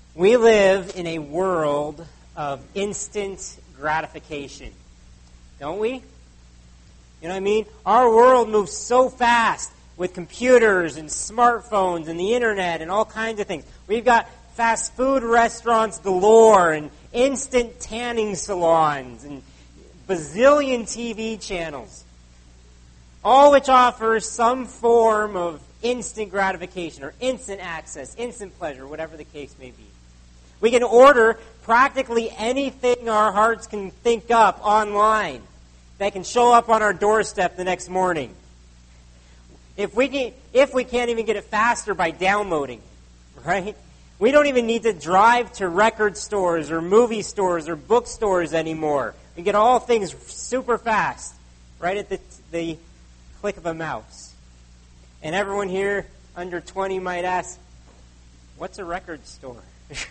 We live in a world of instant gratification, don't we? You know what I mean? Our world moves so fast with computers and smartphones and the internet and all kinds of things. We've got fast food restaurants galore and instant tanning salons and bazillion TV channels, all which offer some form of instant gratification or instant access, instant pleasure, whatever the case may be. We can order practically anything our hearts can think up online that can show up on our doorstep the next morning. If we can't even get it faster by downloading, right? We don't even need to drive to record stores or movie stores or bookstores anymore. We get all things super fast, right at the click of a mouse. And everyone here under 20 might ask, what's a record store?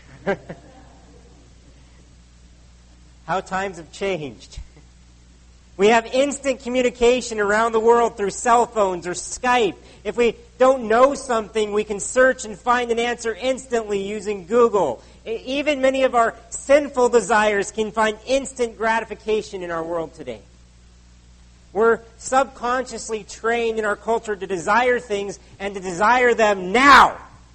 How times have changed. We have instant communication around the world through cell phones or Skype. If we don't know something, we can search and find an answer instantly using Google. Even many of our sinful desires can find instant gratification in our world today. We're subconsciously trained in our culture to desire things and to desire them now.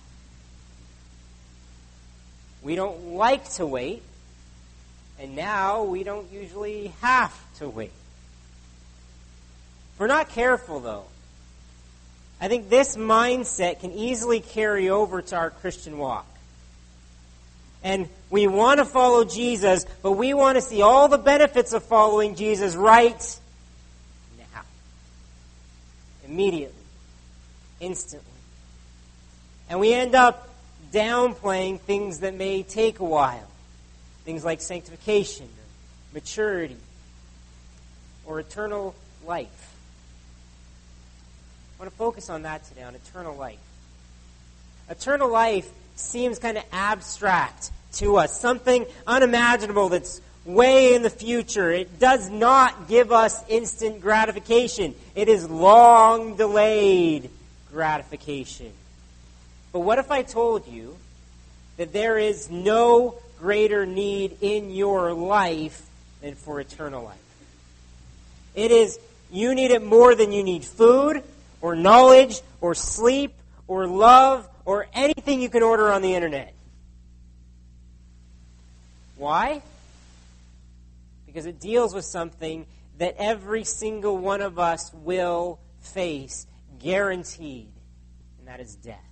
We don't like to wait, and now we don't usually have to wait. If we're not careful, though, I think this mindset can easily carry over to our Christian walk. And we want to follow Jesus, but we want to see all the benefits of following Jesus right now. Immediately. Instantly. And we end up downplaying things that may take a while. Things like sanctification, or maturity, or eternal life. I want to focus on that today, on eternal life. Eternal life seems kind of abstract to us, something unimaginable that's way in the future. It does not give us instant gratification. It is long delayed gratification. But what if I told you that there is no greater need in your life than for eternal life? It is, you need it more than you need food, or knowledge, or sleep, or love, or anything you can order on the internet. Why? Because it deals with something that every single one of us will face, guaranteed, and that is death.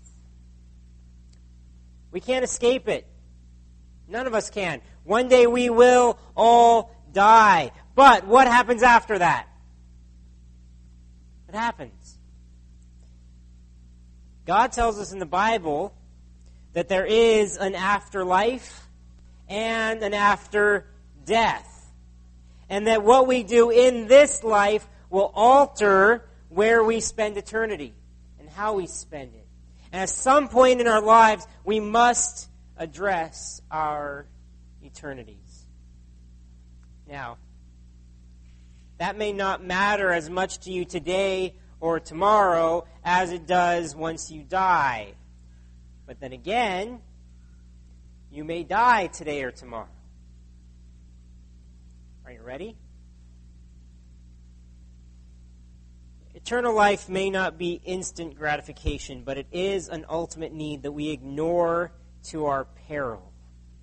We can't escape it. None of us can. One day we will all die. But what happens after that? What happens? God tells us in the Bible that there is an afterlife and an after death. And that what we do in this life will alter where we spend eternity and how we spend it. And at some point in our lives, we must address our eternities. Now, that may not matter as much to you today or tomorrow as it does once you die. But then again, you may die today or tomorrow. Are you ready? Eternal life may not be instant gratification, but it is an ultimate need that we ignore to our peril.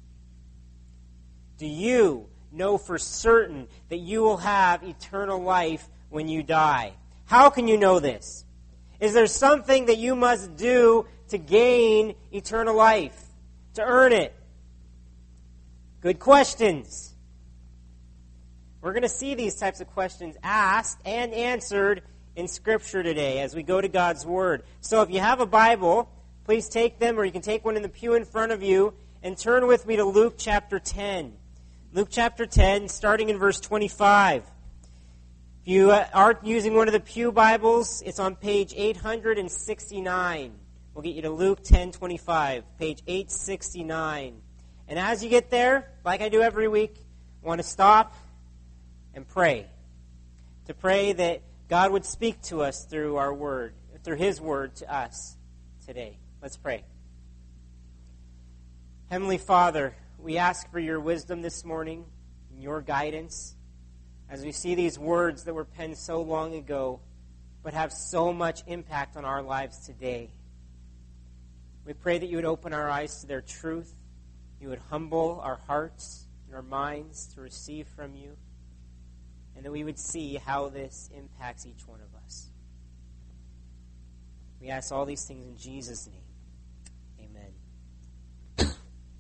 Do you know for certain that you will have eternal life when you die? How can you know this? Is there something that you must do to gain eternal life, to earn it? Good questions. We're going to see these types of questions asked and answered in Scripture today as we go to God's Word. So if you have a Bible, please take them, or you can take one in the pew in front of you, and turn with me to Luke chapter 10. Luke chapter 10, starting in verse 25. If you aren't using one of the pew Bibles, it's on page 869. We'll get you to Luke 10:25, page 869. And as you get there, like I do every week, I want to stop and pray. To pray that God would speak to us through our word, through His word to us today. Let's pray. Heavenly Father, we ask for your wisdom this morning and your guidance as we see these words that were penned so long ago but have so much impact on our lives today. We pray that you would open our eyes to their truth. You would humble our hearts and our minds to receive from you, and that we would see how this impacts each one of us. We ask all these things in Jesus' name. Amen.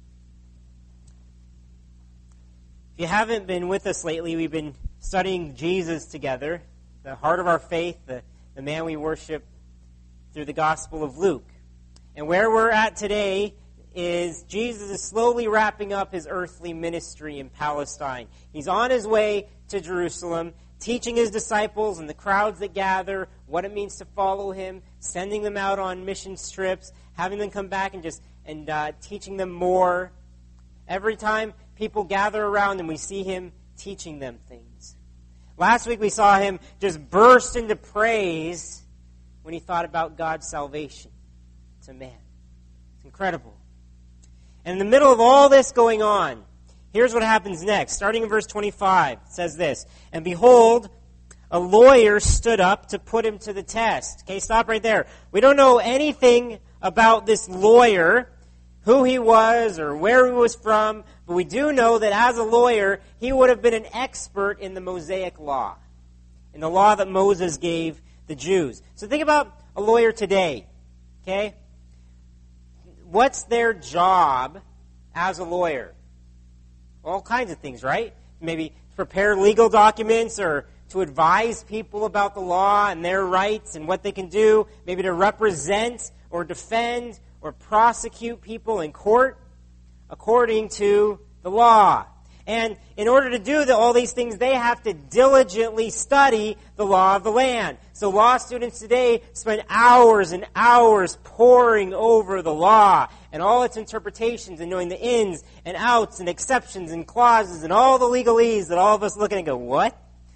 If you haven't been with us lately, we've been studying Jesus together, the heart of our faith, the man we worship through the Gospel of Luke. And where we're at today is Jesus is slowly wrapping up his earthly ministry in Palestine. He's on his way to Jerusalem, teaching his disciples and the crowds that gather what it means to follow him, sending them out on mission trips, having them come back and teaching them more. Every time people gather around him, we see him teaching them things. Last week we saw him just burst into praise when he thought about God's salvation to man. It's incredible. And in the middle of all this going on, here's what happens next. Starting in verse 25, it says this, "And behold, a lawyer stood up to put him to the test." Okay, stop right there. We don't know anything about this lawyer, who he was or where he was from, but we do know that as a lawyer, he would have been an expert in the Mosaic law, in the law that Moses gave the Jews. So think about a lawyer today, okay? What's their job as a lawyer? All kinds of things, right? Maybe prepare legal documents or to advise people about the law and their rights and what they can do, maybe to represent or defend or prosecute people in court according to the law. And in order to do all these things, they have to diligently study the law of the land. So law students today spend hours and hours poring over the law and all its interpretations and knowing the ins and outs and exceptions and clauses and all the legalese that all of us look at and go, what?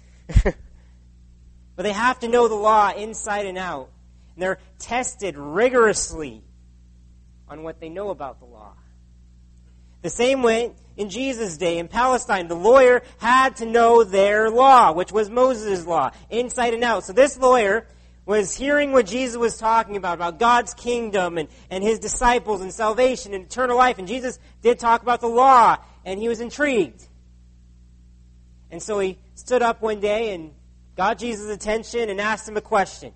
But they have to know the law inside and out. And they're tested rigorously on what they know about the law. The same way in Jesus' day in Palestine, the lawyer had to know their law, which was Moses' law, inside and out. So this lawyer was hearing what Jesus was talking about God's kingdom and his disciples and salvation and eternal life. And Jesus did talk about the law, and he was intrigued. And so he stood up one day and got Jesus' attention and asked him a question.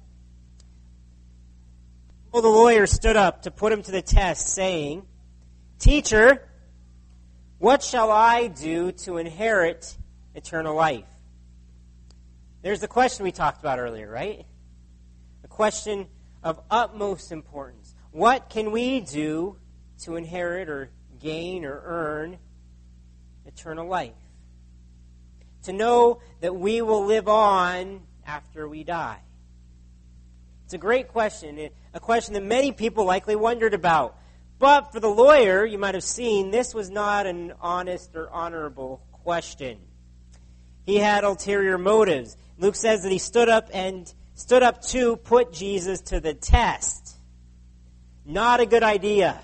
Well, the lawyer stood up to put him to the test, saying, "Teacher, what shall I do to inherit eternal life?" There's the question we talked about earlier, right? A question of utmost importance. What can we do to inherit or gain or earn eternal life? To know that we will live on after we die. It's a great question, a question that many people likely wondered about. But for the lawyer, you might have seen, this was not an honest or honorable question. He had ulterior motives. Luke says that he stood up to put Jesus to the test. Not a good idea.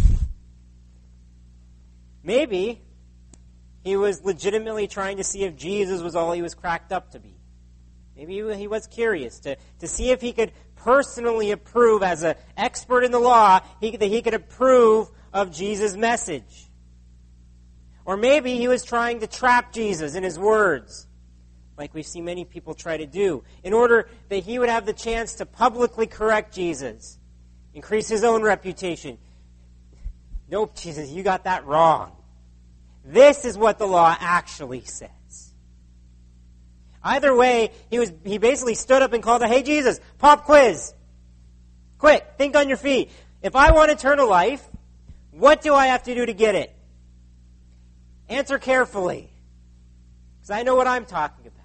Maybe he was legitimately trying to see if Jesus was all he was cracked up to be. Maybe he was curious to see if he could personally approve, as an expert in the law, that he could approve of Jesus' message. Or maybe he was trying to trap Jesus in his words, like we see many people try to do, in order that he would have the chance to publicly correct Jesus, increase his own reputation. Nope, Jesus, you got that wrong. This is what the law actually says. Either way, he basically stood up and called out, "Hey, Jesus, pop quiz. Quick, think on your feet. If I want eternal life, what do I have to do to get it? Answer carefully, because I know what I'm talking about."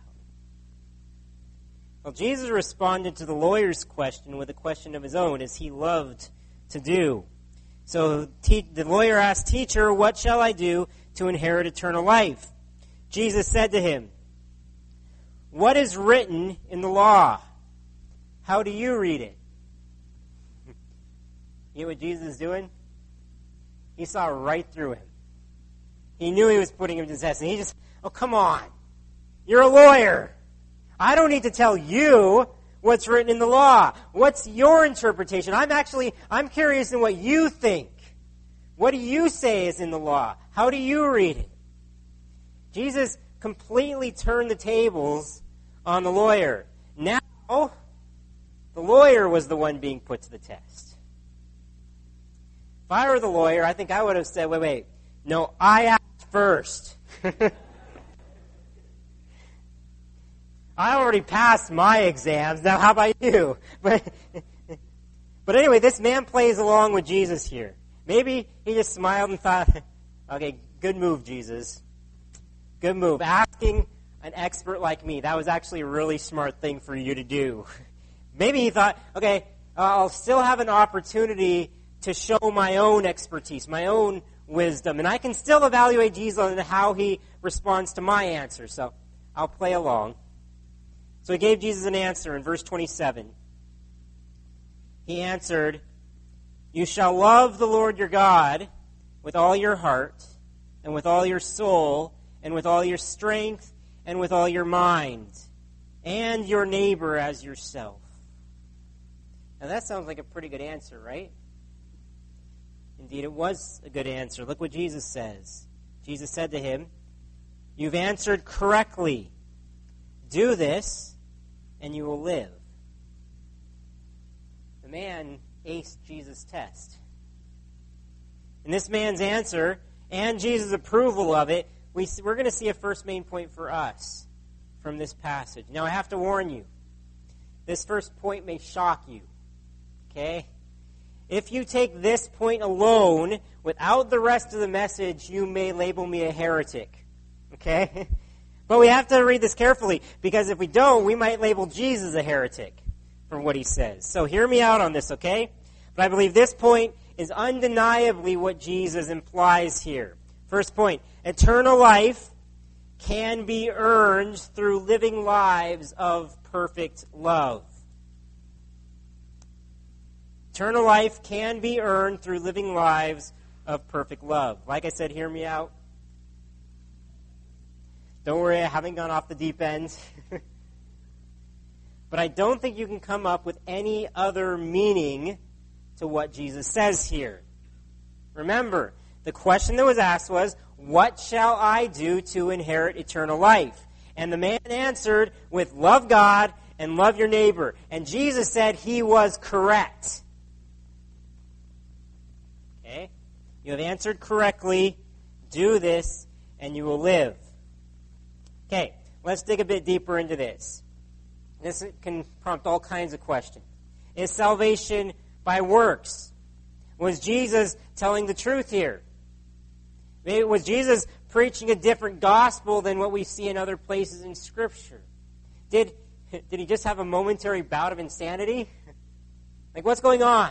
Well, Jesus responded to the lawyer's question with a question of his own, as he loved to do. So the lawyer asked, "Teacher, what shall I do to inherit eternal life?" Jesus said to him, "What is written in the law? How do you read it?" You know what Jesus is doing? He saw right through him. He knew he was putting him to the test, and he just, oh, come on. You're a lawyer. I don't need to tell you what's written in the law. What's your interpretation? I'm curious in what you think. What do you say is in the law? How do you read it? Jesus completely turned the tables on the lawyer. Now, the lawyer was the one being put to the test. If I were the lawyer, I think I would have said, wait. No, I asked first. I already passed my exams. Now, how about you? But anyway, this man plays along with Jesus here. Maybe he just smiled and thought, okay, good move, Jesus. Good move. Asking an expert like me, that was actually a really smart thing for you to do. Maybe he thought, okay, I'll still have an opportunity to show my own expertise, my own wisdom, and I can still evaluate Jesus on how he responds to my answer. So I'll play along. So he gave Jesus an answer in verse 27. He answered, "You shall love the Lord your God with all your heart, and with all your soul, and with all your strength, and with all your mind, and your neighbor as yourself." Now that sounds like a pretty good answer, right? Indeed, it was a good answer. Look what Jesus says. Jesus said to him, "You've answered correctly. Do this, and you will live." The man aced Jesus' test. And this man's answer and Jesus' approval of it, we're going to see a first main point for us from this passage. Now, I have to warn you, this first point may shock you. Okay? If you take this point alone, without the rest of the message, you may label me a heretic. Okay? But we have to read this carefully, because if we don't, we might label Jesus a heretic from what he says. So hear me out on this, okay? But I believe this point is undeniably what Jesus implies here. First point, eternal life can be earned through living lives of perfect love. Eternal life can be earned through living lives of perfect love. Like I said, hear me out. Don't worry, I haven't gone off the deep end. But I don't think you can come up with any other meaning to what Jesus says here. Remember, the question that was asked was, what shall I do to inherit eternal life? And the man answered with, love God and love your neighbor. And Jesus said he was correct. Okay? You have answered correctly. Do this, and you will live. Okay, let's dig a bit deeper into this. This can prompt all kinds of questions. Is salvation by works? Was Jesus telling the truth here? Maybe was Jesus preaching a different gospel than what we see in other places in Scripture? Did he just have a momentary bout of insanity? Like, what's going on?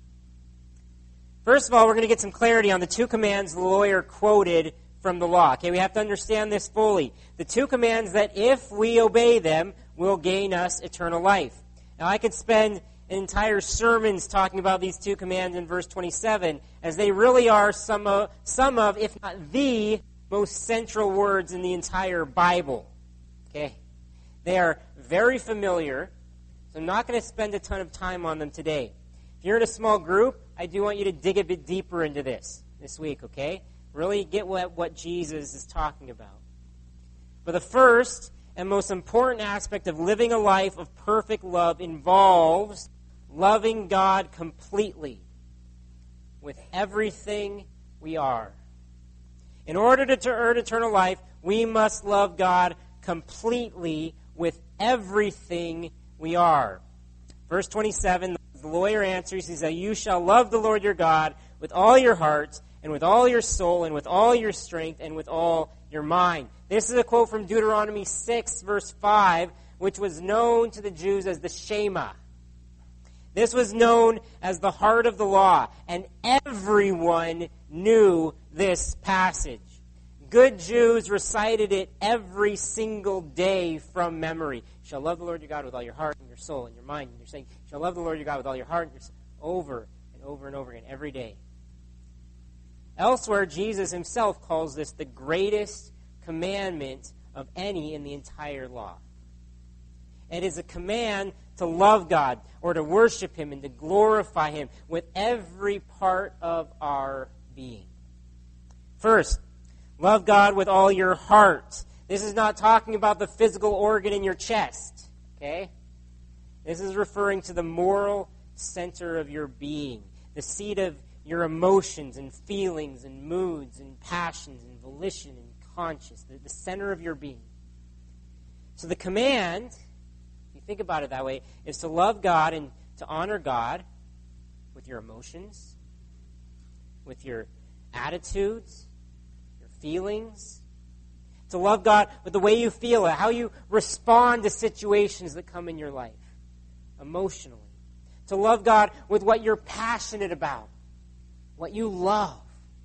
First of all, we're going to get some clarity on the two commands the lawyer quoted from the law. Okay, we have to understand this fully. The two commands that if we obey them, will gain us eternal life. Now, I could spend entire sermons talking about these two commands in verse 27, as they really are some of, if not the most central words in the entire Bible. Okay, they are very familiar, so I'm not going to spend a ton of time on them today. If you're in a small group, I do want you to dig a bit deeper into this week, okay? Really get what Jesus is talking about. But the first and most important aspect of living a life of perfect love involves loving God completely with everything we are. In order to earn eternal life, we must love God completely with everything we are. Verse 27, the lawyer answers, he says, "You shall love the Lord your God with all your heart, and with all your soul, and with all your strength, and with all your mind." This is a quote from Deuteronomy 6, verse 5, which was known to the Jews as the Shema. This was known as the heart of the law, and everyone knew this passage. Good Jews recited it every single day from memory. You shall love the Lord your God with all your heart, and your soul, and your mind, and your strength. You shall love the Lord your God with all your heart, and your soul, over and over and over again, every day. Elsewhere, Jesus himself calls this the greatest commandment of any in the entire law. It is a command to love God or to worship him and to glorify him with every part of our being. First, love God with all your heart. This is not talking about the physical organ in your chest, okay? This is referring to the moral center of your being, the seat of your emotions and feelings and moods and passions and volition and conscience, the center of your being. So the command, if you think about it that way, is to love God and to honor God with your emotions, with your attitudes, your feelings. To love God with the way you feel, how you respond to situations that come in your life, emotionally. To love God with what you're passionate about, what you love.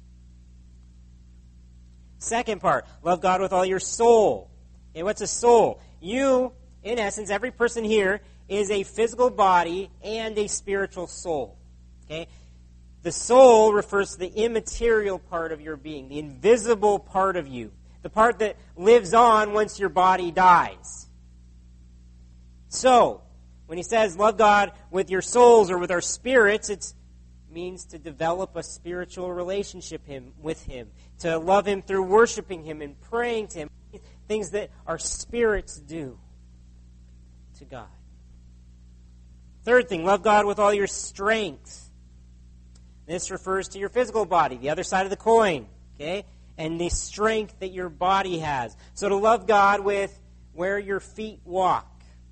Second part, love God with all your soul. Okay, what's a soul? You, in essence, every person here is a physical body and a spiritual soul. Okay? The soul refers to the immaterial part of your being, the invisible part of you, the part that lives on once your body dies. So, when he says love God with your souls or with our spirits, it means to develop a spiritual relationship with him, to love him through worshiping him and praying to him, things that our spirits do to God. Third thing, love God with all your strength. This refers to your physical body, the other side of the coin, okay? And the strength that your body has. So to love God with where your feet walk.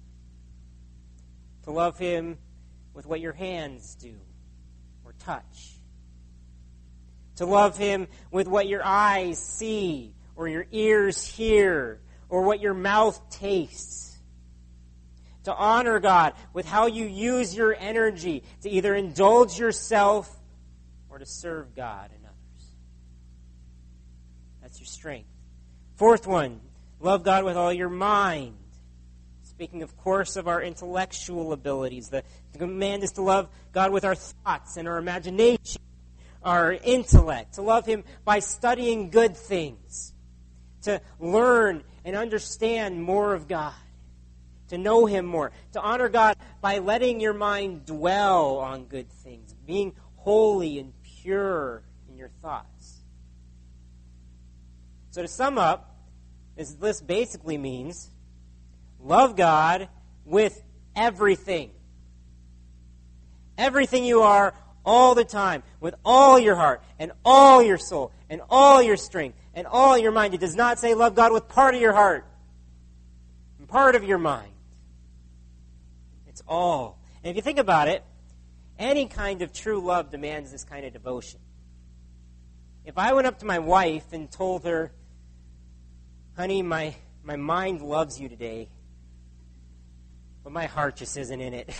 To love him with what your hands do or touch. To love him with what your eyes see or your ears hear or what your mouth tastes. To honor God with how you use your energy to either indulge yourself or to serve God and others. That's your strength. Fourth one, love God with all your mind. Speaking, of course, of our intellectual abilities. The command is to love God with our thoughts and our imagination, our intellect. To love him by studying good things. To learn and understand more of God. To know him more. To honor God by letting your mind dwell on good things. Being holy and pure in your thoughts. So to sum up, this list basically means love God with everything. Everything you are, all the time, with all your heart, and all your soul, and all your strength, and all your mind. It does not say love God with part of your heart, and part of your mind. It's all. And if you think about it, any kind of true love demands this kind of devotion. If I went up to my wife and told her, honey, my mind loves you today, but my heart just isn't in it.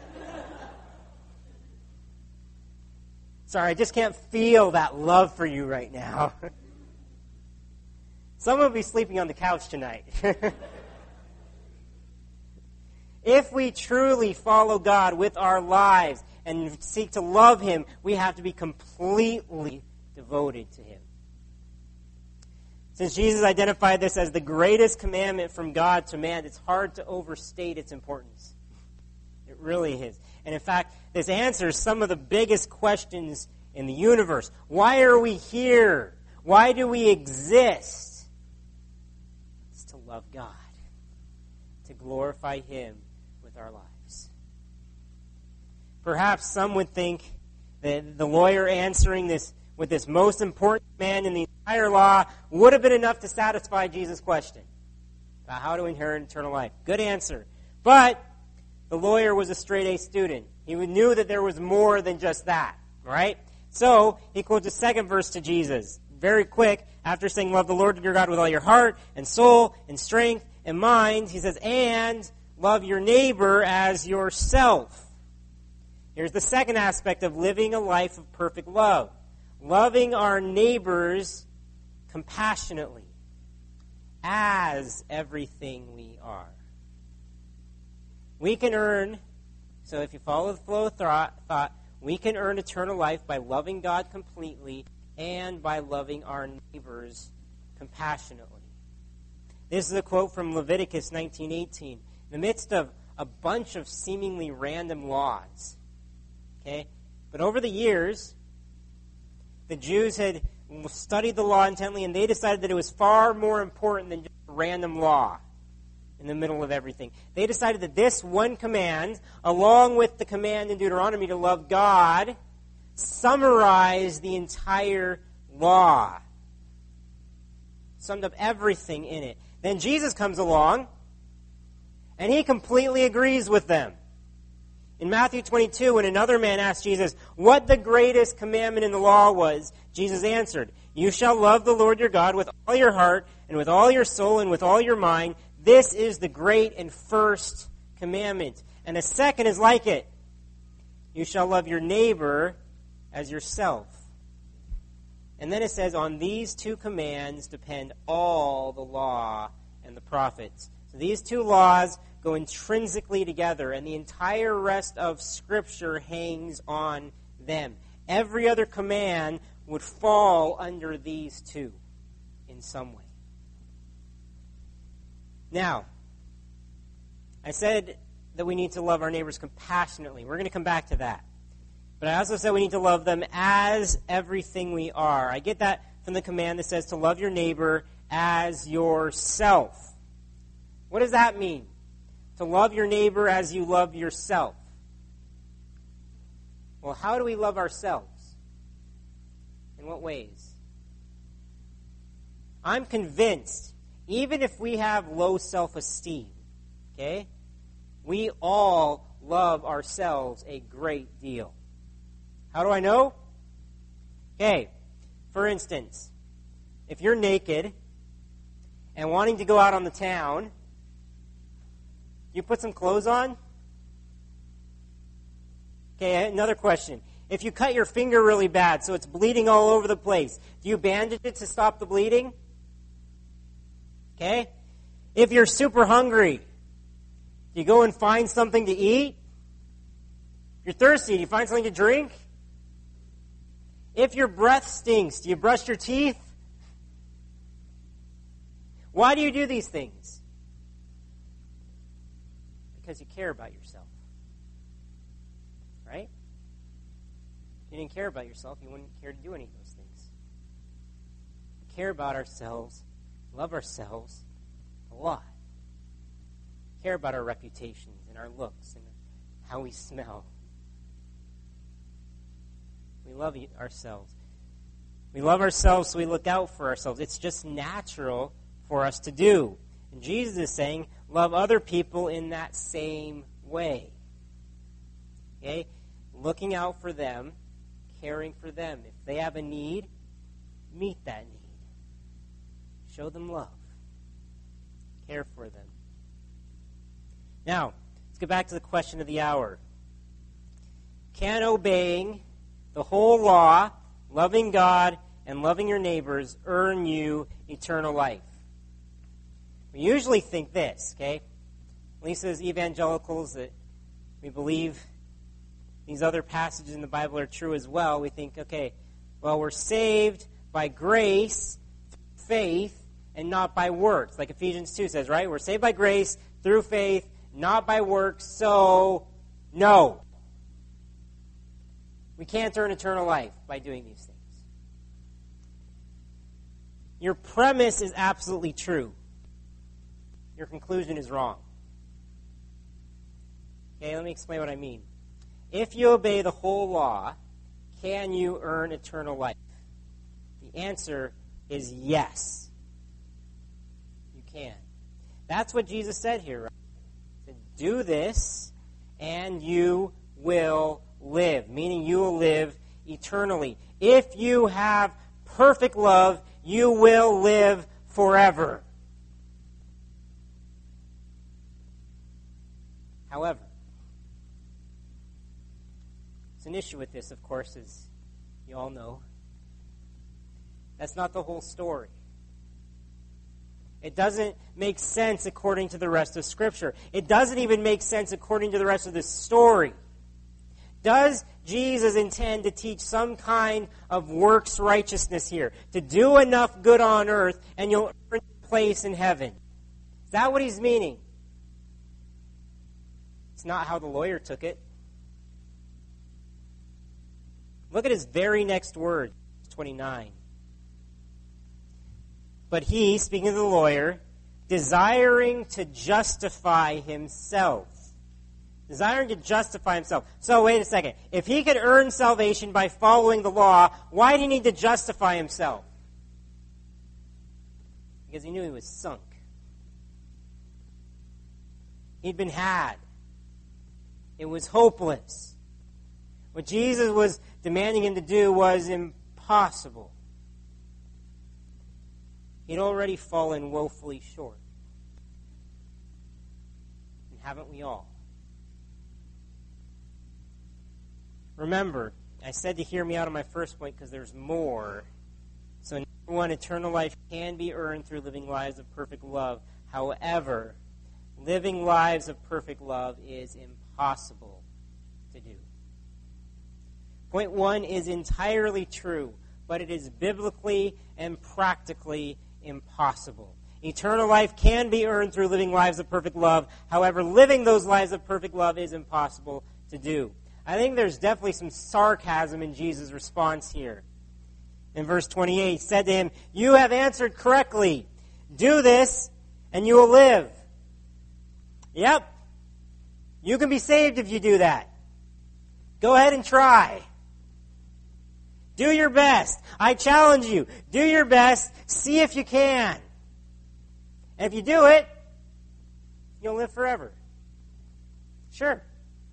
Sorry, I just can't feel that love for you right now. Someone will be sleeping on the couch tonight. If we truly follow God with our lives and seek to love him, we have to be completely devoted to him. Since Jesus identified this as the greatest commandment from God to man, it's hard to overstate its importance. It really is. And in fact, this answers some of the biggest questions in the universe. Why are we here? Why do we exist? It's to love God, to glorify him with our lives. Perhaps some would think that the lawyer answering this with this most important command in the entire law would have been enough to satisfy Jesus' question about how to inherit eternal life. Good answer. But the lawyer was a straight-A student. He knew that there was more than just that, right? So he quotes the second verse to Jesus. Very quick, after saying, love the Lord your God with all your heart and soul and strength and mind, he says, and love your neighbor as yourself. Here's the second aspect of living a life of perfect love. Loving our neighbors compassionately as everything we are. We can earn, so if you follow the flow of thought, we can earn eternal life by loving God completely and by loving our neighbors compassionately. This is a quote from Leviticus 19:18. In the midst of a bunch of seemingly random laws, okay? But over the years, the Jews had studied the law intently, and they decided that it was far more important than just a random law in the middle of everything. They decided that this one command, along with the command in Deuteronomy to love God, summarized the entire law. Summed up everything in it. Then Jesus comes along, and he completely agrees with them. In Matthew 22, when another man asked Jesus what the greatest commandment in the law was, Jesus answered, "You shall love the Lord your God with all your heart and with all your soul and with all your mind. This is the great and first commandment. And the second is like it. You shall love your neighbor as yourself." And then it says, on these two commands depend all the law and the prophets. So these two laws go intrinsically together, and the entire rest of Scripture hangs on them. Every other command would fall under these two in some way. Now, I said that we need to love our neighbors compassionately. We're going to come back to that. But I also said we need to love them as everything we are. I get that from the command that says to love your neighbor as yourself. What does that mean? To love your neighbor as you love yourself. Well, how do we love ourselves? In what ways? I'm convinced, even if we have low self-esteem, okay, we all love ourselves a great deal. How do I know? Okay, for instance, if you're naked and wanting to go out on the town, you put some clothes on? Okay, another question. If you cut your finger really bad so it's bleeding all over the place, do you bandage it to stop the bleeding? Okay? If you're super hungry, do you go and find something to eat? If you're thirsty, do you find something to drink? If your breath stinks, do you brush your teeth? Why do you do these things? Because you care about yourself. Right? If you didn't care about yourself, you wouldn't care to do any of those things. We care about ourselves, love ourselves a lot. We care about our reputations and our looks and how we smell. We love ourselves. We love ourselves, so we look out for ourselves. It's just natural for us to do. And Jesus is saying, love other people in that same way. Okay? Looking out for them, caring for them. If they have a need, meet that need. Show them love. Care for them. Now, let's get back to the question of the hour. Can obeying the whole law, loving God and loving your neighbors, earn you eternal life? We usually think this, okay? At least as evangelicals, that we believe these other passages in the Bible are true as well. We think, okay, well, we're saved by grace, through faith, and not by works. Like Ephesians 2 says, right? We're saved by grace, through faith, not by works, so no. We can't earn eternal life by doing these things. Your premise is absolutely true. Your conclusion is wrong. Okay, let me explain what I mean. If you obey the whole law, can you earn eternal life? The answer is yes. You can. That's what Jesus said here, right? He said, do this and you will live, meaning you will live eternally. If you have perfect love, you will live forever. However, there's an issue with this, of course, as you all know. That's not the whole story. It doesn't make sense according to the rest of Scripture. It doesn't even make sense according to the rest of this story. Does Jesus intend to teach some kind of works righteousness here? To do enough good on earth and you'll earn a place in heaven? Is that what he's meaning? It's not how the lawyer took it. Look at his very next word, 29. But he, speaking of the lawyer, desiring to justify himself. Desiring to justify himself. So wait a second. If he could earn salvation by following the law, why did he need to justify himself? Because he knew he was sunk. He'd been had. It was hopeless. What Jesus was demanding him to do was impossible. He'd already fallen woefully short. And haven't we all? Remember, I said to hear me out on my first point because there's more. So, number one, eternal life can be earned through living lives of perfect love. However, living lives of perfect love is impossible to do. Point one is entirely true, but it is biblically and practically impossible. Eternal life can be earned through living lives of perfect love. However, living those lives of perfect love is impossible to do. I think there's definitely some sarcasm in Jesus' response here. In verse 28, he said to him, "You have answered correctly. Do this, and you will live." Yep. You can be saved if you do that. Go ahead and try. Do your best. I challenge you. Do your best. See if you can. And if you do it, you'll live forever. Sure.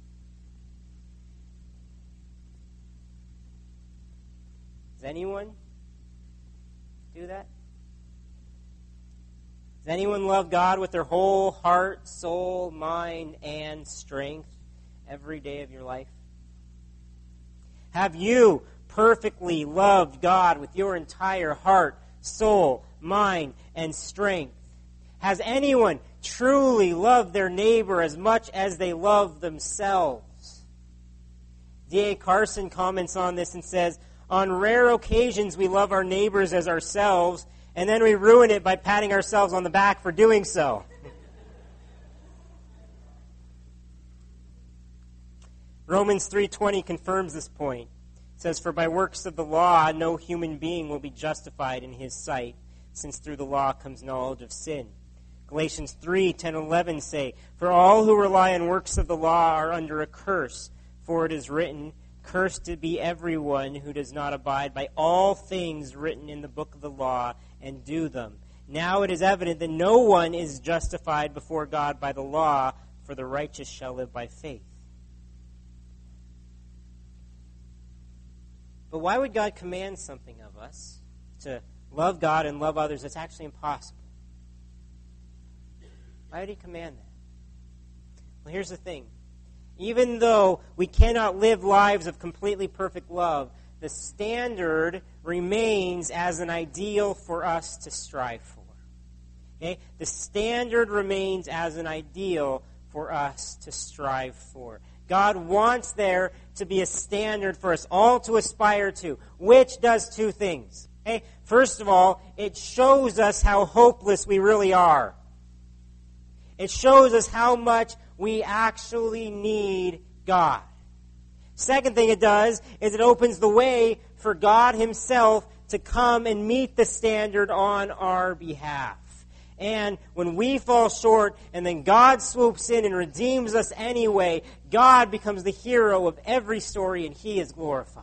Does anyone do that? Does anyone love God with their whole heart, soul, mind, and strength every day of your life? Have you perfectly loved God with your entire heart, soul, mind, and strength? Has anyone truly loved their neighbor as much as they love themselves? D.A. Carson comments on this and says, "On rare occasions we love our neighbors as ourselves, and then we ruin it by patting ourselves on the back for doing so." Romans 3:20 confirms this point. It says, "For by works of the law no human being will be justified in his sight, since through the law comes knowledge of sin." Galatians 3:10-11 say, "For all who rely on works of the law are under a curse, for it is written, 'Cursed to be everyone who does not abide by all things written in the book of the law and do them.' Now it is evident that no one is justified before God by the law, for the righteous shall live by faith." But why would God command something of us, to love God and love others, that's actually impossible? Why would he command that? Well, here's the thing. Even though we cannot live lives of completely perfect love, the standard remains as an ideal for us to strive for. Okay? The standard remains as an ideal for us to strive for. God wants there to be a standard for us all to aspire to, which does two things. Okay? First of all, it shows us how hopeless we really are. It shows us how much we actually need God. Second thing it does is it opens the way for God himself to come and meet the standard on our behalf. And when we fall short and then God swoops in and redeems us anyway, God becomes the hero of every story and he is glorified.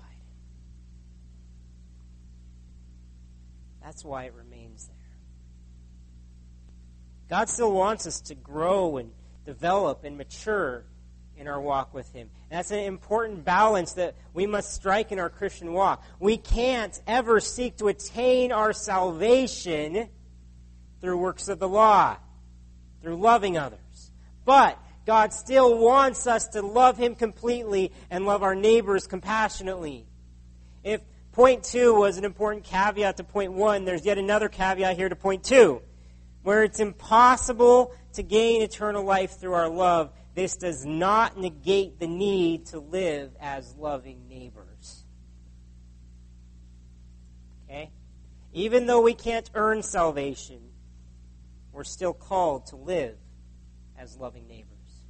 That's why it remains there. God still wants us to grow and develop and mature in our walk with him. And that's an important balance that we must strike in our Christian walk. We can't ever seek to attain our salvation through works of the law, through loving others. But God still wants us to love him completely and love our neighbors compassionately. If point 2 was an important caveat to point 1, there's yet another caveat here to point 2, where it's impossible to gain eternal life through our love. this does not negate the need to live as loving neighbors. Okay? Even though we can't earn salvation, we're still called to live as loving neighbors.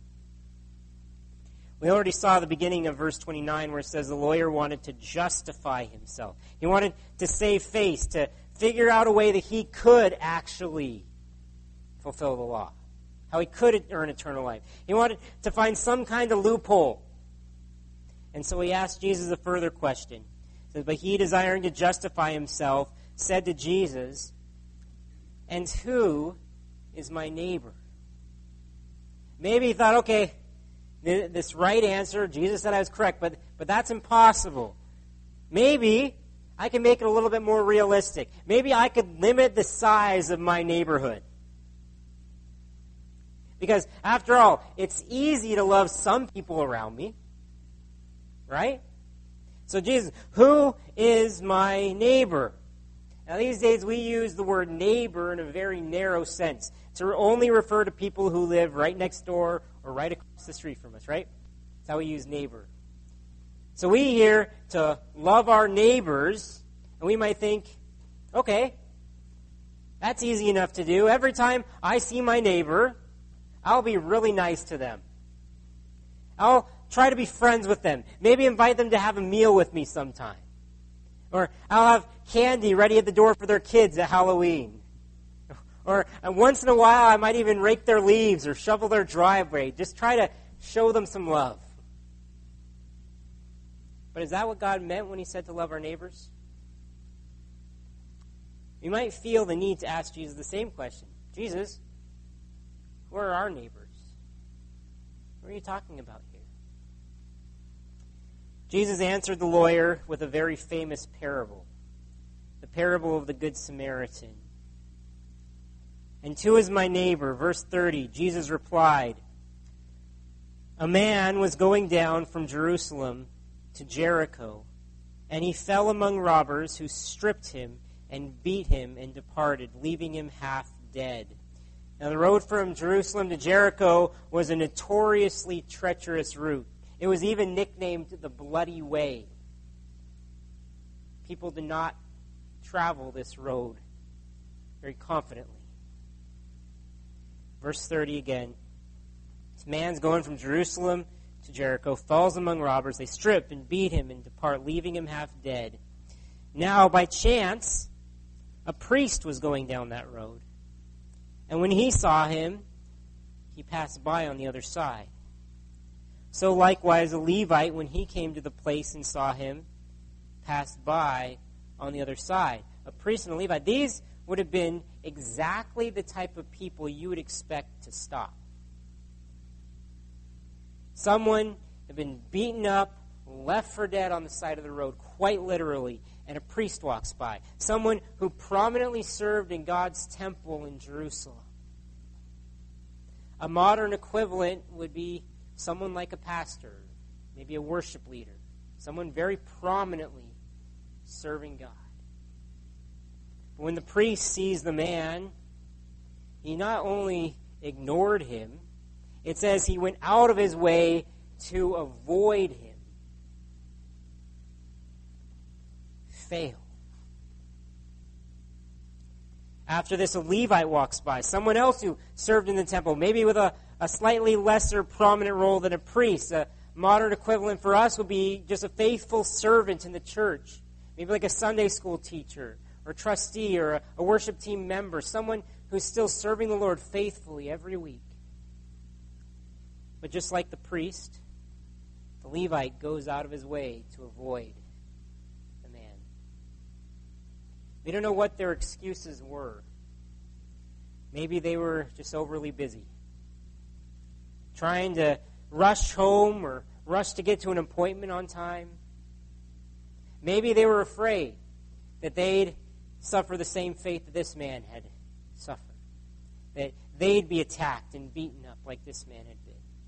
We already saw the beginning of verse 29 where it says the lawyer wanted to justify himself. He wanted to save face, to figure out a way that he could actually fulfill the law, how he could earn eternal life. He wanted to find some kind of loophole. And so he asked Jesus a further question. He says, but he, desiring to justify himself, said to Jesus, and who is my neighbor? Maybe he thought, okay, this right answer, Jesus said I was correct, but that's impossible. Maybe I can make it a little bit more realistic. Maybe I could limit the size of my neighborhood. Because, after all, it's easy to love some people around me. Right? So, Jesus, who is my neighbor? Now, these days we use the word neighbor in a very narrow sense to only refer to people who live right next door or right across the street from us, right? That's how we use neighbor. So we hear to love our neighbors, and we might think, okay, that's easy enough to do. Every time I see my neighbor, I'll be really nice to them. I'll try to be friends with them. Maybe invite them to have a meal with me sometime. Or I'll have candy ready at the door for their kids at Halloween. Or once in a while, I might even rake their leaves or shovel their driveway. Just try to show them some love. But is that what God meant when he said to love our neighbors? You might feel the need to ask Jesus the same question. Jesus, who are our neighbors? What are you talking about here? Jesus answered the lawyer with a very famous parable. The parable of the Good Samaritan. And who is my neighbor? Verse 30, Jesus replied, a man was going down from Jerusalem to Jericho, and he fell among robbers who stripped him and beat him and departed, leaving him half dead. Now the road from Jerusalem to Jericho was a notoriously treacherous route. It was even nicknamed the Bloody Way. People did not travel this road very confidently. Verse 30 again. This man's going from Jerusalem to Jericho, falls among robbers. They strip and beat him and depart, leaving him half dead. Now, by chance, a priest was going down that road. And when he saw him, he passed by on the other side. So likewise, a Levite, when he came to the place and saw him, passed by on the other side. A priest and a Levite, these would have been exactly the type of people you would expect to stop. Someone had been beaten up, left for dead on the side of the road, quite literally, and a priest walks by. Someone who prominently served in God's temple in Jerusalem. A modern equivalent would be someone like a pastor, maybe a worship leader, someone very prominently serving God. But when the priest sees the man, he not only ignored him, it says he went out of his way to avoid him. Fail. After this, a Levite walks by, someone else who served in the temple, maybe with a slightly lesser prominent role than a priest. A modern equivalent for us would be just a faithful servant in the church, maybe like a Sunday school teacher or trustee or a worship team member, someone who's still serving the Lord faithfully every week. But just like the priest, the Levite goes out of his way to avoid the man. We don't know what their excuses were. Maybe they were just overly busy, trying to rush home or rush to get to an appointment on time. Maybe they were afraid that they'd suffer the same fate that this man had suffered, that they'd be attacked and beaten up like this man had been.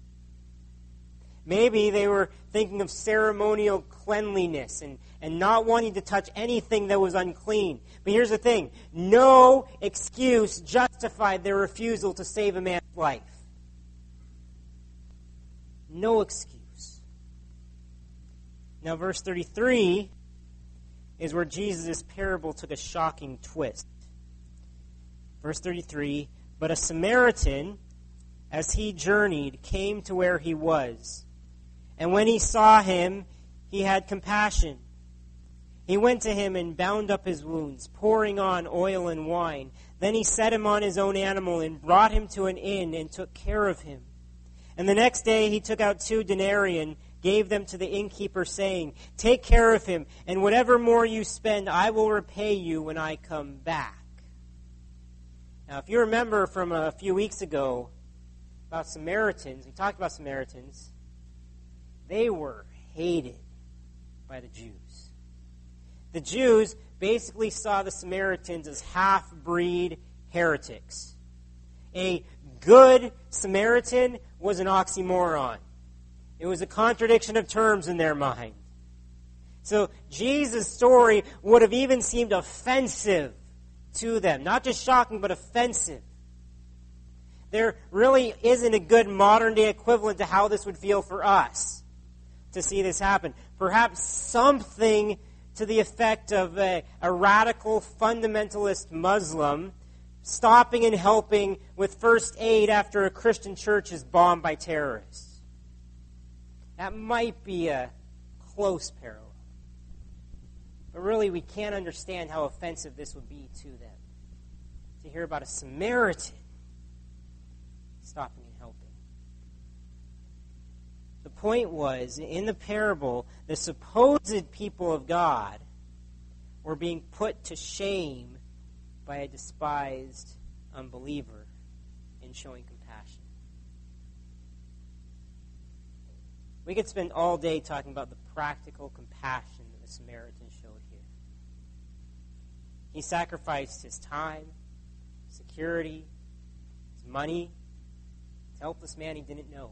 Maybe they were thinking of ceremonial cleanliness and not wanting to touch anything that was unclean. But here's the thing. No excuse justified their refusal to save a man's life. No excuse. Now, verse 33 is where Jesus' parable took a shocking twist. Verse 33, but a Samaritan, as he journeyed, came to where he was. And when he saw him, he had compassion. He went to him and bound up his wounds, pouring on oil and wine. Then he set him on his own animal and brought him to an inn and took care of him. And the next day he took out 2 denarii and gave them to the innkeeper, saying, take care of him, and whatever more you spend, I will repay you when I come back. Now, if you remember from a few weeks ago about Samaritans, we talked about Samaritans, they were hated by the Jews. The Jews basically saw the Samaritans as half-breed heretics. A good Samaritan was an oxymoron. It was a contradiction of terms in their mind. So Jesus' story would have even seemed offensive to them. Not just shocking, but offensive. There really isn't a good modern-day equivalent to how this would feel for us to see this happen. Perhaps something to the effect of a radical fundamentalist Muslim stopping and helping with first aid after a Christian church is bombed by terrorists. That might be a close parallel. But really, we can't understand how offensive this would be to them. To hear about a Samaritan stopping and helping. The point was, in the parable, the supposed people of God were being put to shame by a despised unbeliever in showing compassion. We could spend all day talking about the practical compassion that the Samaritan showed here. He sacrificed his time, security, his money to help this man he didn't know.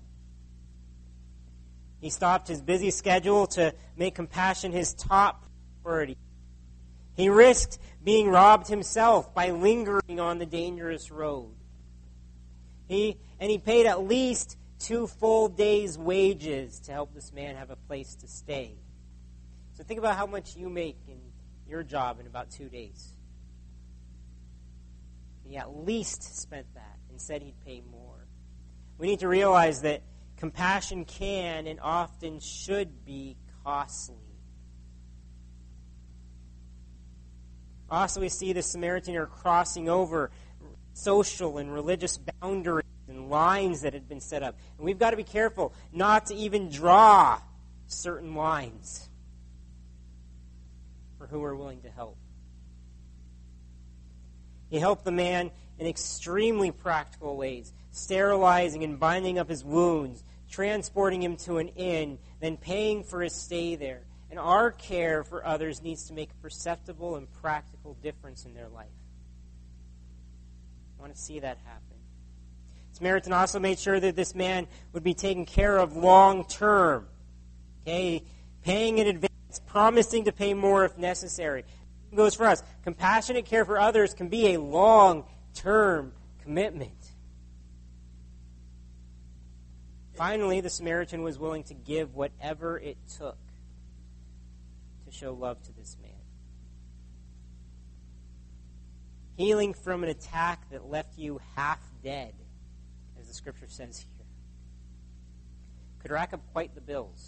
He stopped his busy schedule to make compassion his top priority. He risked being robbed himself by lingering on the dangerous road. He paid at least 2 full days' wages to help this man have a place to stay. So think about how much you make in your job in about 2 days. He at least spent that and said he'd pay more. We need to realize that compassion can and often should be costly. Also, we see the Samaritan here crossing over social and religious boundaries and lines that had been set up. And we've got to be careful not to even draw certain lines for who we're willing to help. He helped the man in extremely practical ways, sterilizing and binding up his wounds, transporting him to an inn, then paying for his stay there. And our care for others needs to make a perceptible and practical difference in their life. I want to see that happen. Samaritan also made sure that this man would be taken care of long term. Okay, paying in advance, promising to pay more if necessary. It goes for us. Compassionate care for others can be a long-term commitment. Finally, the Samaritan was willing to give whatever it took to show love to this man. Healing from an attack that left you half dead, as the scripture says here, could rack up quite the bills.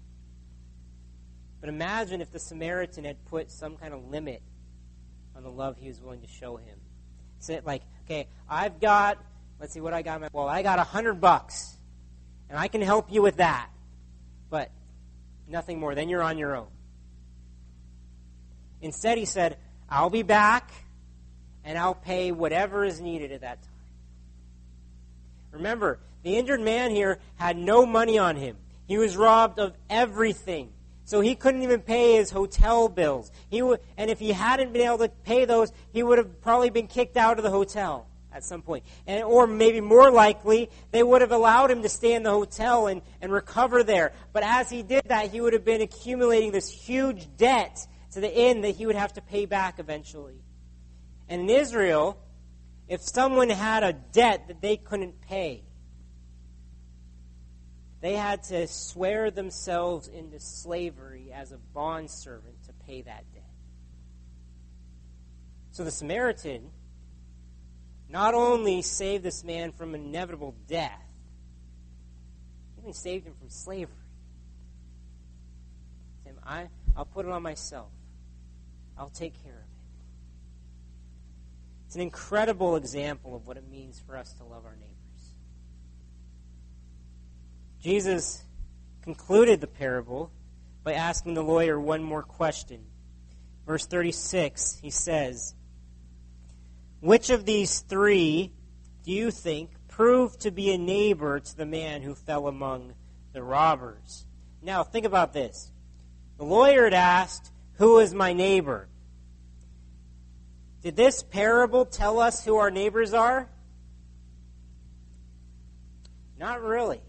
But imagine if the Samaritan had put some kind of limit on the love he was willing to show him. Said, like, okay, I've got, let's see what I got in my wallet. I got $100, and I can help you with that. But nothing more. Then you're on your own. Instead, he said, I'll be back, and I'll pay whatever is needed at that time. Remember, the injured man here had no money on him. He was robbed of everything. So he couldn't even pay his hotel bills. And if he hadn't been able to pay those, he would have probably been kicked out of the hotel at some point. Or maybe more likely, they would have allowed him to stay in the hotel and recover there. But as he did that, he would have been accumulating this huge debt to the inn that he would have to pay back eventually. And in Israel, if someone had a debt that they couldn't pay, they had to swear themselves into slavery as a bondservant to pay that debt. So the Samaritan not only saved this man from inevitable death, he even saved him from slavery. He said, I'll put it on myself. I'll take care of it. It's an incredible example of what it means for us to love our neighbors. Jesus concluded the parable by asking the lawyer one more question. Verse 36, he says, "Which of these three do you think proved to be a neighbor to the man who fell among the robbers?" Now, think about this. The lawyer had asked, "Who is my neighbor?" Did this parable tell us who our neighbors are? Not really.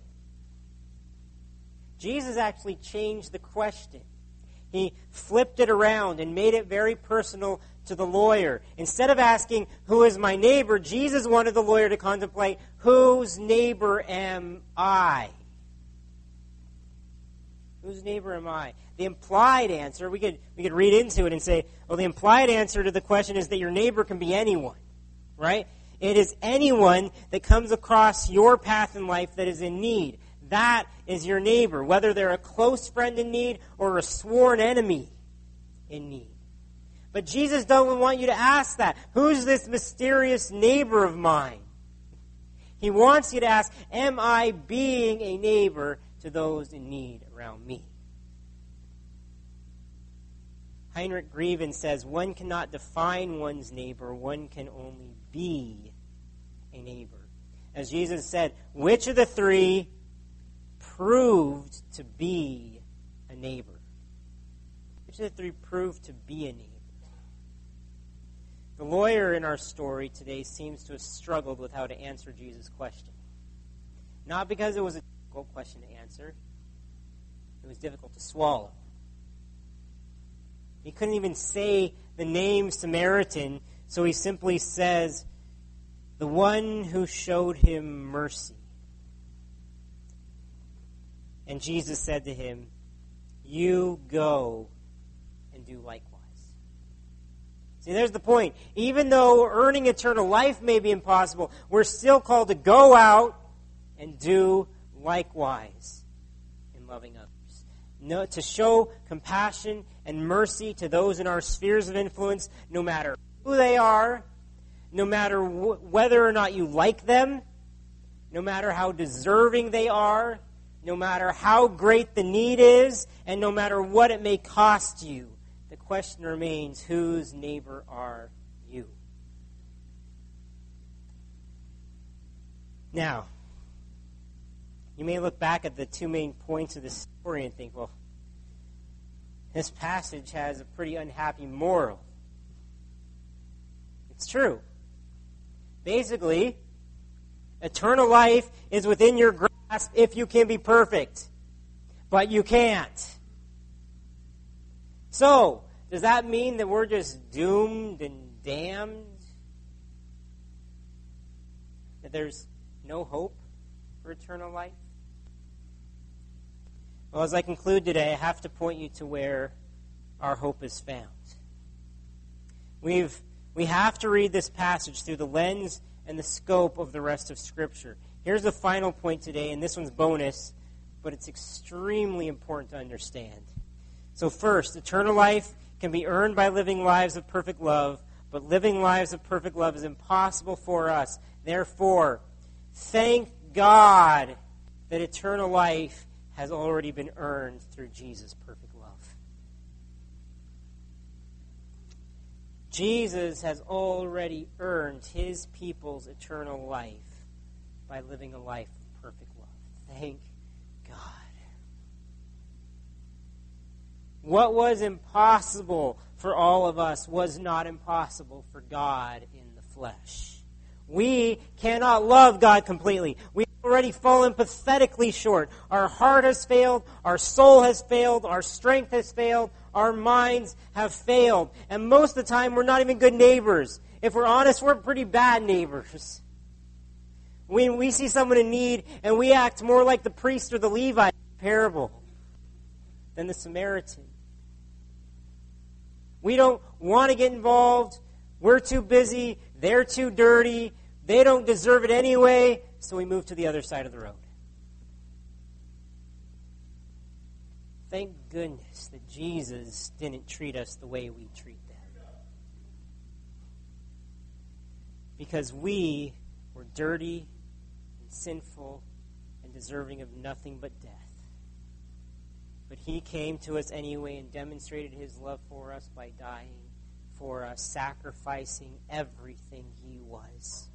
Jesus actually changed the question. He flipped it around and made it very personal to the lawyer. Instead of asking, "Who is my neighbor?" Jesus wanted the lawyer to contemplate, "Whose neighbor am I?" Whose neighbor am I? The implied answer, we could read into it and say, well, the implied answer to the question is that your neighbor can be anyone, right? It is anyone that comes across your path in life that is in need. That is your neighbor, whether they're a close friend in need or a sworn enemy in need. But Jesus doesn't want you to ask that. Who's this mysterious neighbor of mine? He wants you to ask, am I being a neighbor to those in need around me? Heinrich Greven says, one cannot define one's neighbor, one can only be a neighbor. As Jesus said, which of the three proved to be a neighbor? Which of the three proved to be a neighbor? The lawyer in our story today seems to have struggled with how to answer Jesus' question. Not because it was a difficult question to answer. It was difficult to swallow. He couldn't even say the name Samaritan, so he simply says, the one who showed him mercy. And Jesus said to him, you go and do likewise. See, there's the point. Even though earning eternal life may be impossible, we're still called to go out and do likewise in loving others. No, to show compassion and mercy to those in our spheres of influence, no matter who they are, no matter whether or not you like them, no matter how deserving they are, no matter how great the need is, and no matter what it may cost you. The question remains, whose neighbor are you? Now, you may look back at the two main points of this story and think, well, this passage has a pretty unhappy moral. It's true. Basically, eternal life is within your grasp if you can be perfect. But you can't. So, does that mean that we're just doomed and damned? That there's no hope for eternal life? Well, as I conclude today, I have to point you to where our hope is found. We have to read this passage through the lens and the scope of the rest of Scripture. Here's the final point today, and this one's bonus, but it's extremely important to understand. So first, eternal life can be earned by living lives of perfect love, but living lives of perfect love is impossible for us. Therefore, thank God that eternal life has already been earned through Jesus' perfect love. Jesus has already earned his people's eternal life by living a life of perfect love. Thank God. What was impossible for all of us was not impossible for God in the flesh. We cannot love God completely. We've already fallen pathetically short. Our heart has failed. Our soul has failed. Our strength has failed. Our minds have failed. And most of the time, we're not even good neighbors. If we're honest, we're pretty bad neighbors. When we see someone in need and we act more like the priest or the Levite in the parable than the Samaritan. We don't want to get involved. We're too busy. They're too dirty. They don't deserve it anyway. So we move to the other side of the road. Thank goodness that Jesus didn't treat us the way we treat them. Because we were dirty and sinful and deserving of nothing but death. But he came to us anyway and demonstrated his love for us by dying for us, sacrificing everything he was.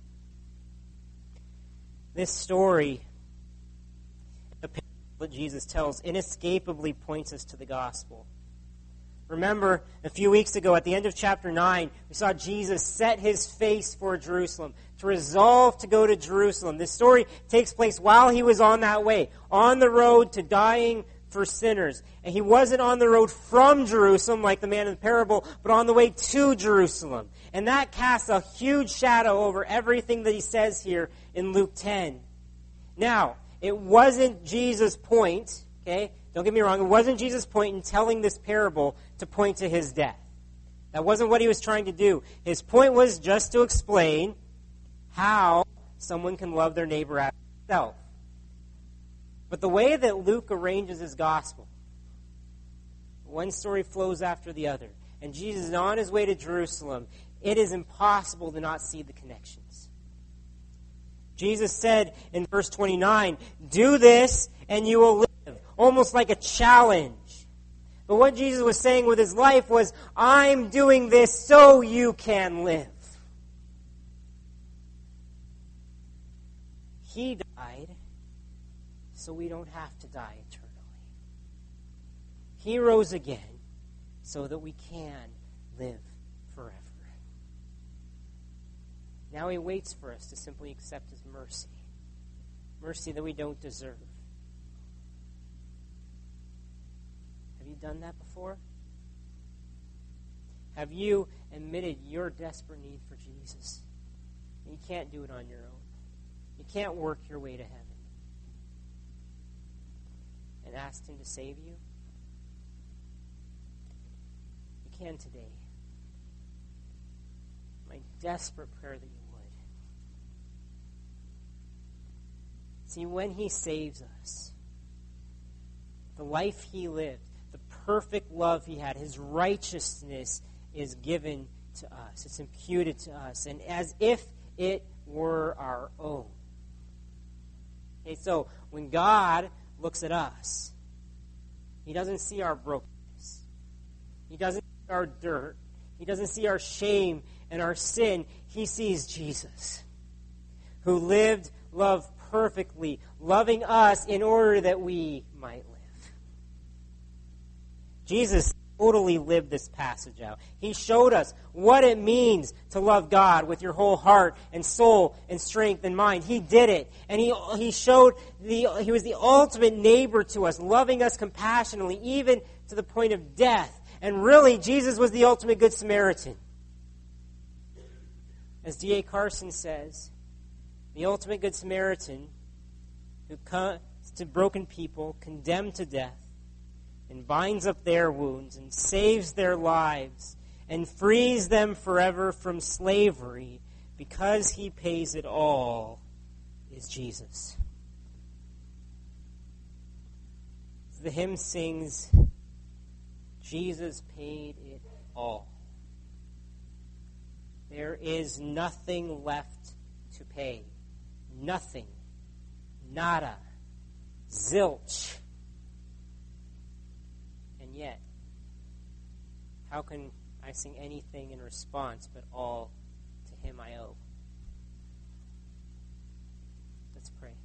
This story, the parable that Jesus tells, inescapably points us to the gospel. Remember, a few weeks ago at the end of chapter 9, we saw Jesus set his face for Jerusalem, to resolve to go to Jerusalem. This story takes place while he was on that way, on the road to dying for sinners. And he wasn't on the road from Jerusalem like the man in the parable, but on the way to Jerusalem. And that casts a huge shadow over everything that he says here in Luke 10. Now, it wasn't Jesus' point, okay? Don't get me wrong, it wasn't Jesus' point in telling this parable to point to his death. That wasn't what he was trying to do. His point was just to explain how someone can love their neighbor as himself. But the way that Luke arranges his gospel, one story flows after the other, and Jesus is on his way to Jerusalem, it is impossible to not see the connections. Jesus said in verse 29, "Do this and you will live," almost like a challenge. But what Jesus was saying with his life was, I'm doing this so you can live. He died so we don't have to die eternally. He rose again so that we can live forever. Now he waits for us to simply accept his mercy. Mercy that we don't deserve. Have you done that before? Have you admitted your desperate need for Jesus? You can't do it on your own. You can't work your way to heaven. And asked him to save you? You can today. My desperate prayer that you would. See, when he saves us, the life he lived, the perfect love he had, his righteousness is given to us. It's imputed to us, and as if it were our own. Okay, so when God looks at us, he doesn't see our brokenness. He doesn't see our dirt. He doesn't see our shame and our sin. He sees Jesus, who lived, loved perfectly, loving us in order that we might live. Jesus totally lived this passage out. He showed us what it means to love God with your whole heart and soul and strength and mind. He did it. And he showed he was the ultimate neighbor to us, loving us compassionately, even to the point of death. And really, Jesus was the ultimate Good Samaritan. As D.A. Carson says, the ultimate Good Samaritan who comes to broken people, condemned to death, and binds up their wounds and saves their lives and frees them forever from slavery because he pays it all is Jesus. The hymn sings, Jesus paid it all. There is nothing left to pay. Nothing. Nada. Zilch. And yet, how can I sing anything in response but all to him I owe? Let's pray.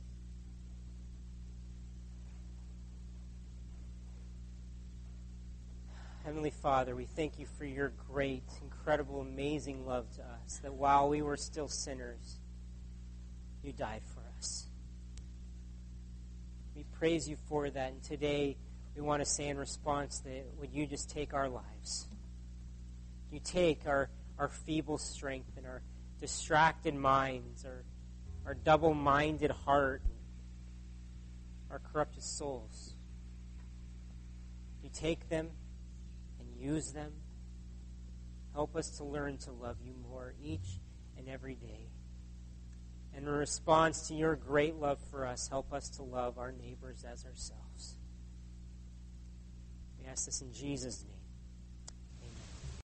Heavenly Father, we thank you for your great, incredible, amazing love to us, that while we were still sinners, you died for us. We praise you for that, and today we want to say in response that would you just take our lives. You take our feeble strength and our distracted minds, our double-minded heart, our corrupted souls. You take them and use them. Help us to learn to love you more each and every day. And in response to your great love for us, help us to love our neighbors as ourselves. We ask this in Jesus' name.